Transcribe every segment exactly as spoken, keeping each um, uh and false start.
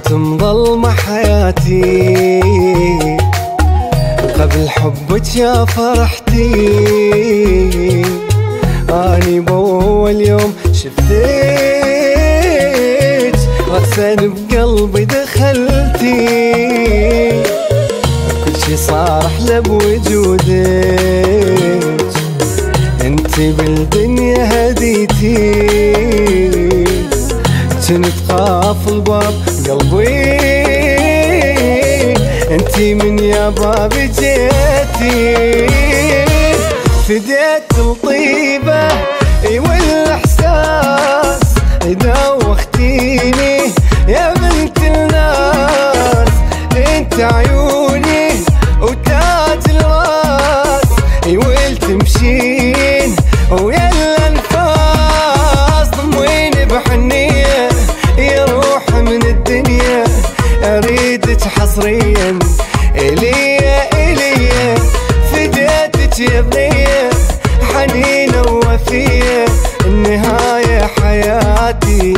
كنت مظلمة حياتي قبل حبك يا فرحتي. اني بأول يوم شفتك رأسا بقلبي دخلتي، كل شي صار احلى بوجودك، انتي بالدنيا هديتي، كنت قافل باب قلبي، انتي من يا بابي جيتي، فديت الطيبة والاحساس، دوختيني يا بنت الناس، انت عيوني وتاج الراس، والتمشين ويا الانفاس، ضميني بحنية يا روح من الدنيا، اريدك حصريا اليا اليا، فديتك يا بنية حنينة ووفية، النهاية حياتي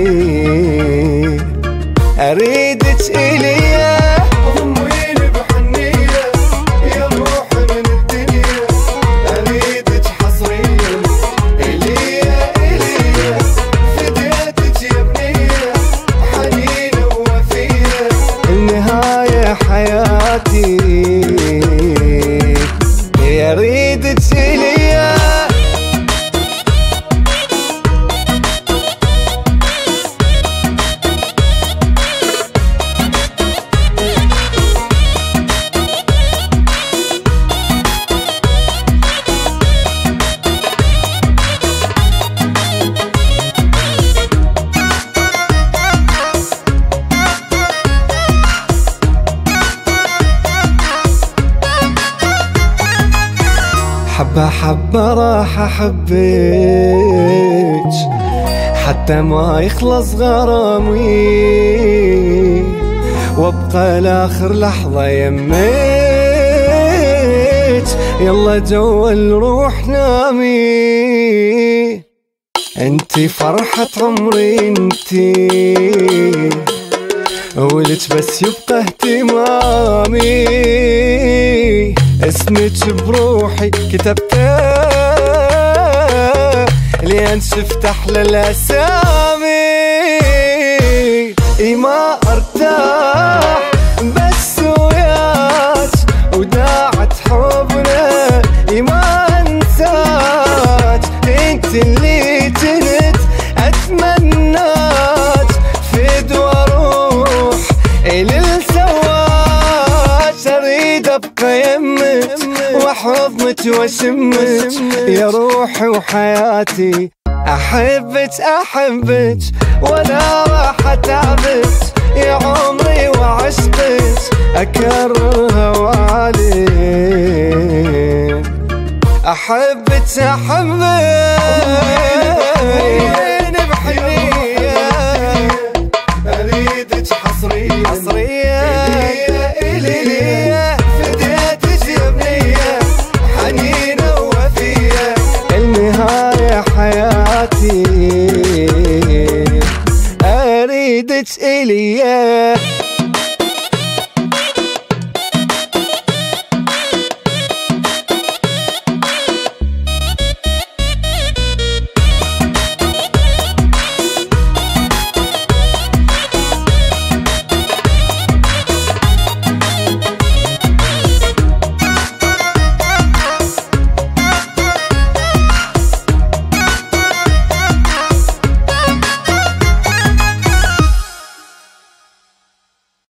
اريدك اليا، ضميني بحنية يا روح من الدنيا، اريدك حصريا اليا اليا، فديتك يا بنية حنينة ووفية، النهاية حياتي اريدك اليا. حبة حبة راح أحبك حتى ما يخلص غرامي، وابقى لاخر لحظة يمك، يلا جوا الروح نامي، انتي فرحة عمري انتي، ولك بس يبقى اهتمامي، اسمك بروحي كتبته لين شفت احلى الاسامي، ما ارتاح بس وياك، وداعت حبنا ما انساك، انت اللي كنت اتمناك، فدوى روح الى السواك، اريد ابقى يمك وحضنك واشمك يا روحي وحياتي، احبك احبك ولا راح اتعبك، يا عمري وعشقك اكررها وعليك، احبك احبك